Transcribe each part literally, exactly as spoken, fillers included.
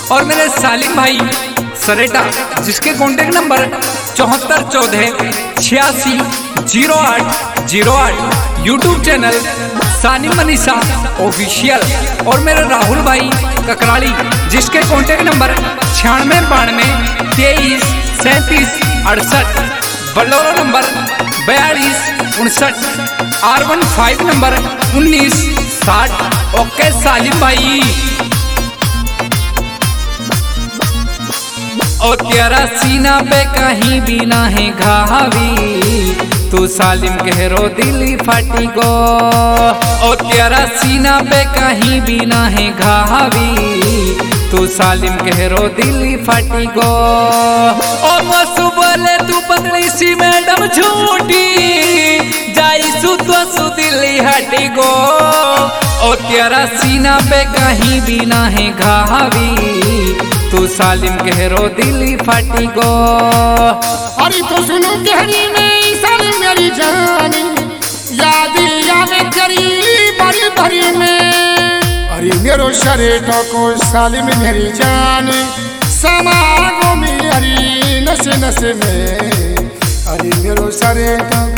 और मेरे सालिम भाई सरेटा, जिसके कॉन्टेक्ट नंबर चौहत्तर चौदह छियासी जीरो आठ जीरो आठ। YouTube channel Sanim Manisha official. और मेरे राहुल भाई ककराली, जिसके कॉन्टेक्ट नंबर छियानवे बानवे तेईस सैंतीस अड़सठ। बलोरो नंबर बयालीस उनसठ। आर वन फाइव नंबर उन्नीस साठ। ओके सालिम भाई। और तेरा सीना पे कहीं भी ना है घावी, तू सालिम गहरो दिली फाटी गो। और तेरा सीना पे कहीं भी ना है घावी, तू सालिम गहरो दिली फाटी गो। और वो सुबह तू पतली सी मैडम झूठी, जाई सु तो सु दिली हटी गो। और तेरा सीना पे कहीं भी ना है घावी, तू सालिम गहरो दिली फाटी गो। अरे तो सुनो गहरी में सालिम मेरी जानी, याद आवे करी बड़ी भरी में। अरे मेरो शरीर को सालिम मेरी जानी, समागो में अरे नशे नशे में। अरे मेरो शरीर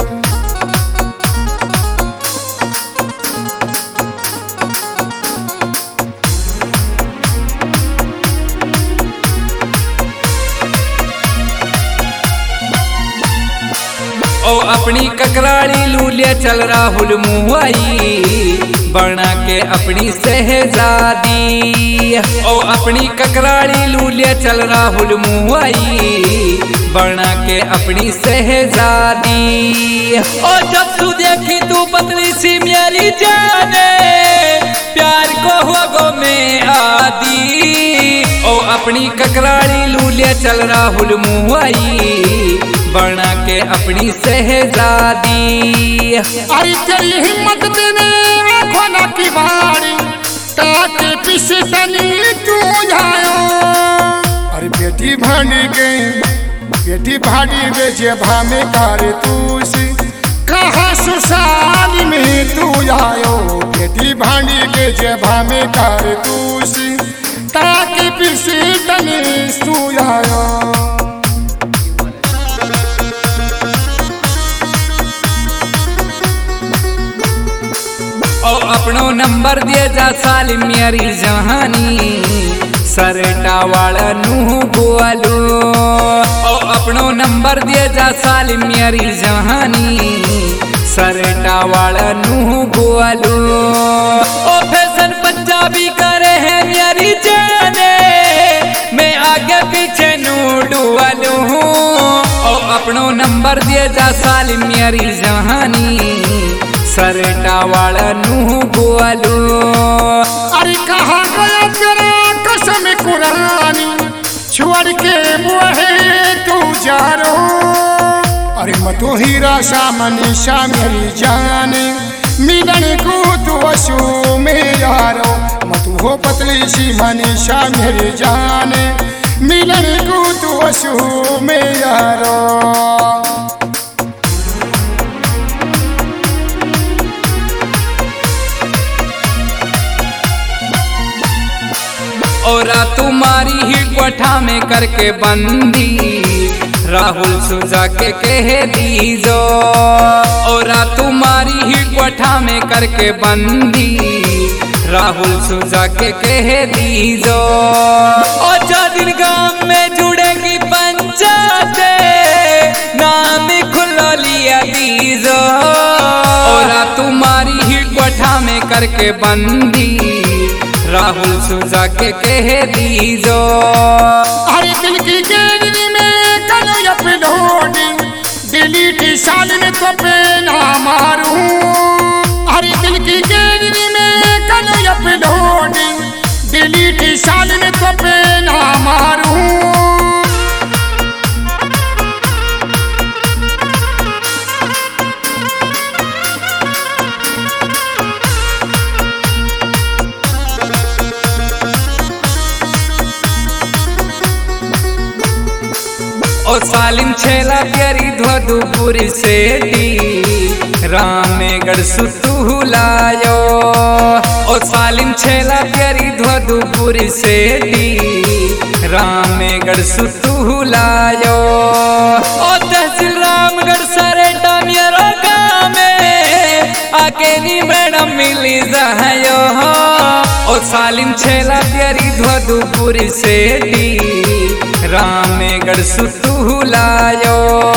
ओ अपनी ककराली लूलिया चल राहुल मुआई, बना के अपनी शहजादी। ओ अपनी ककराली लूलिया चल राहुल मुआई, बना के अपनी शहजादी। ओ जब तू देखी तू पतली सी मेरी जाने, प्यार को हुआ गो में आदी। ओ अपनी ककराली लूलिया चल राहुल मुआई, बना के अपनी शहजादी। अरे तेरी हिम्मत देने आँखों ना की बारी, ताके पीछे तनी तू जायो। अरे बेटी भाड़ी गई, बेटी भाड़ी बेचे भामे कार तू सी, कहाँ सुसाली में तू आयो। बेटी भाड़ी बेचे भामे कार तू सी, ताके पीछे तनी तू आयो। ओ अपनो नंबर दिए जा सालिम मेरी जहानी, सरेटा वाला नू बोलू। ओ अपनो नंबर दिए जा सालिम मेरी जहानी, सरेटा वाला नू बोलू। ओ फैशन पंजाबी करे है मेरी जाने, मैं आगे पीछे नू डुअलू। ओ अपनो नंबर दिए जा सालिम मेरी जहानी, सरेटा वाला नू बोलू। अरे कहाँ गया तेरा कसम कुरानी, छोड़ के मुहे तू जा रो। अरे मतो हीरा सा मनीषा मेरी जाने, मिलन को तू असू में यारो। मतो हो पतली सी मनीषा मेरी जाने, मिलन को तू असू में यारो। और तुम्हारी ही कोठा में करके बंदी, राहुल सुजा के कह दीजो। और तुम्हारी ही कोठा में करके बंदी, राहुल सुजा के कह दीजो। और जो दिन गांव में जुड़ेगी पंचायत, नाम खुलो लिया दीजो। और तुम्हारी ही कोठा में करके बंदी, राहुल सुजा के कह दीजो। अरे दिल की गैलरी में कल अपलोडिंग, डिलीट सालिम तो पे ना मारूं। अरे दिल की गैलरी में कल अपलोडिंग, डिलीट सालिम तो पे ना मारूं। ओ सालिम छेला प्यारी ध्वदुपुरी सेठी, रामेगढ़ सुतु लायो। ओ सालिम छेला प्यारी ध्वदुपुरी सेठी, रामगढ़ सुतू लायो ओ तहसील रामगढ़ सरेटा मेरो गाँव में अकेली मैडम मिली जायो ओ सालिम छेला प्यारी धुआधुपुरी सेठी रामगढ़ सुतू लायो।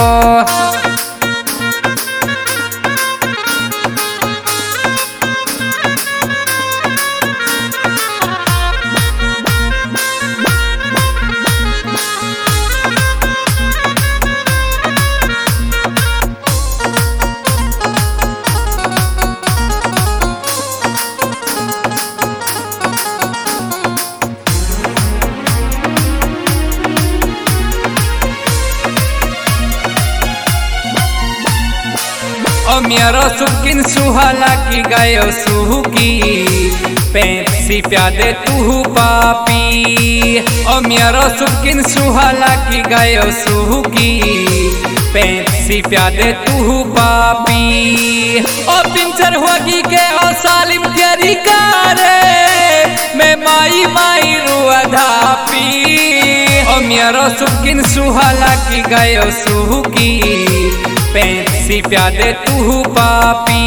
ओ मेरो सुकिन सुहाला की गायो सुकी पेप्सी प्यादे तू पापी ओ मेरो सुकिन सुहाला की गायो सुकी पेप्सी प्यादे तू पापी ओ पिंचर होगी के ओ सालिम तेरी कारे मैं माई माई रुआ धापी ओ मेरो सुकिन सुहाला की गायो सुकी पेप्सी प्यादे तू पापी।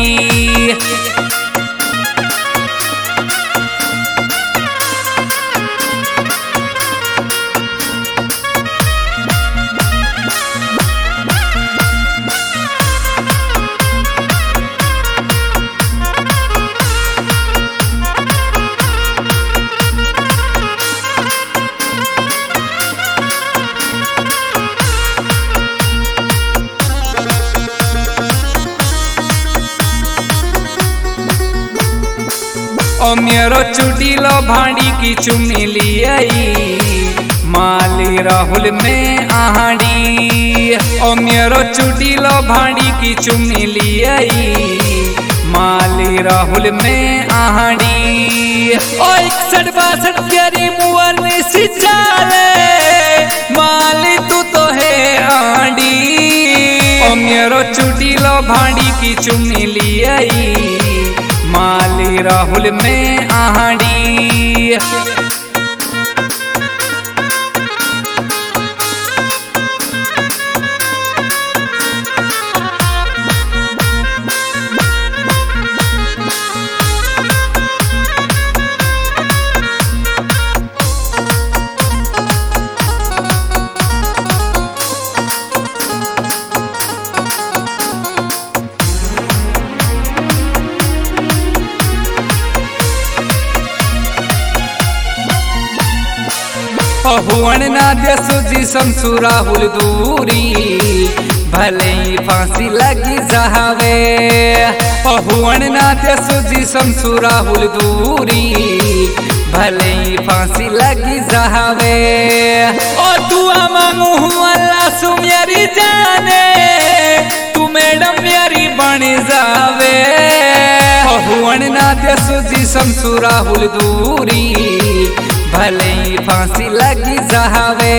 ओ मेरो चुड़ीलो भांडी की चुम्मी लियाई माली राहुल में आहाड़ी ओ मेरो चुड़ीलो भांडी की चुम्मी लियाई माली राहुल में आहाड़ी ओ इकसठ बासठ प्यारी मुअर में सिचाले माली तू तो है आंडी ओ मेरो चुड़ीलो भांडी की चुम्मी लियाई माली राहुल में आहाड़ी। हुवन नाद्य सुजी शमसू राहुल दूरी भले ही फांसी लगी जावे हुवन नाद्य सुजी शमसू राहुल दूरी भले ही फांसी लगी जावे ओ दुआ मांगू हूँ अल्लाह सु मेरी जाने तू मैडम मेरी बन जावे हुवन नाद्य सुजी शमसू राहुल दूरी भले ही फांसी लगी जावे।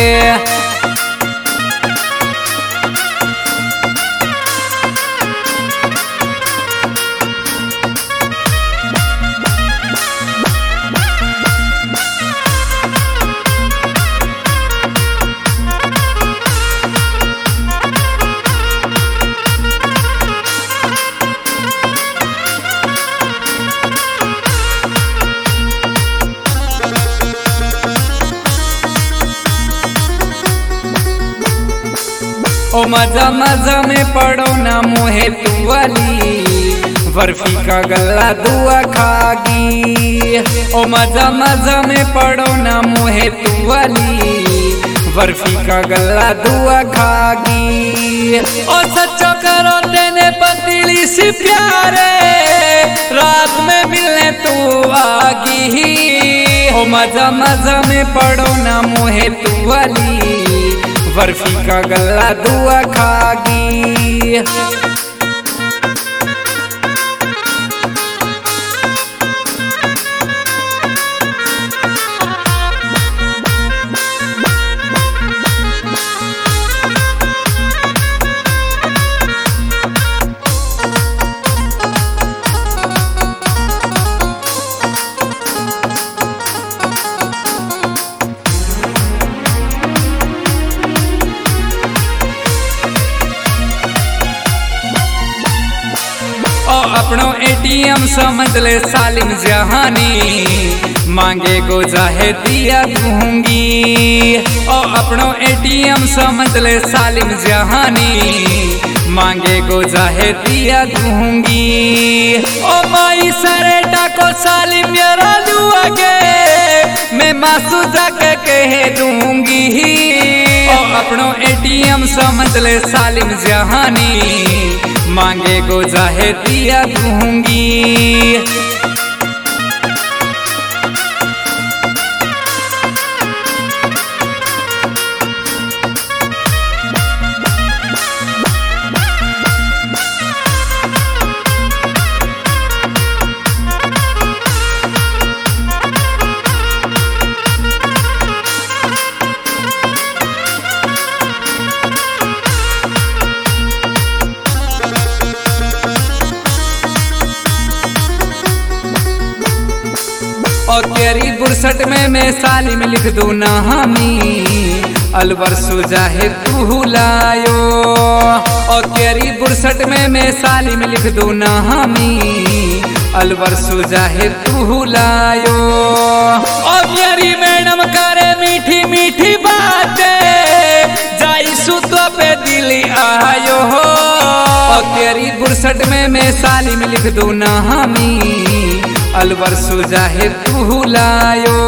ओ मजा मजा में पड़ो ना मुहे तू वाली बर्फी का गल्ला दुआ खागी ओ मजा मजा में पड़ो ना मुहे तू वाली बर्फी का गल्ला दुआ खागी ओ सच्चो करो तेने पतली सी प्यारे रात में मिलने तू आगी ओ मजा मजा में पड़ो ना मुहे तू वाली बर्फी का गल्ला दुआ खागी। एटीएम समझ ले सालिम जहानी, मांगे गो जाहे दिया दूंगी। ओ अपनो एटीएम समझ ले सालिम जहानी, मांगे गो जाहे दिया दूंगी। ओ माई सरे टाको सालिम मेरा दुआ के, मैं मासू जाके कह दूंगी। ओ अपनो एटीएम समझ ले सालिम जहानी, मांगे गो जाहे दिया दूंगी। और तेरी बुरसट में मैं सालिम लिख दूं नामी, अलवर सुजाहे तू लायो। और तेरी बुरसट में मैं सालिम लिख दूं नामी, अलवर सुजाहे तू लायो। और तेरी मैडम करे मीठी मीठी बातें, जाई सुतो पे दिली आयो। और तेरी बुरसट में मैं सालिम लिख दूं नामी, अलवर सुजाहे तू लायो।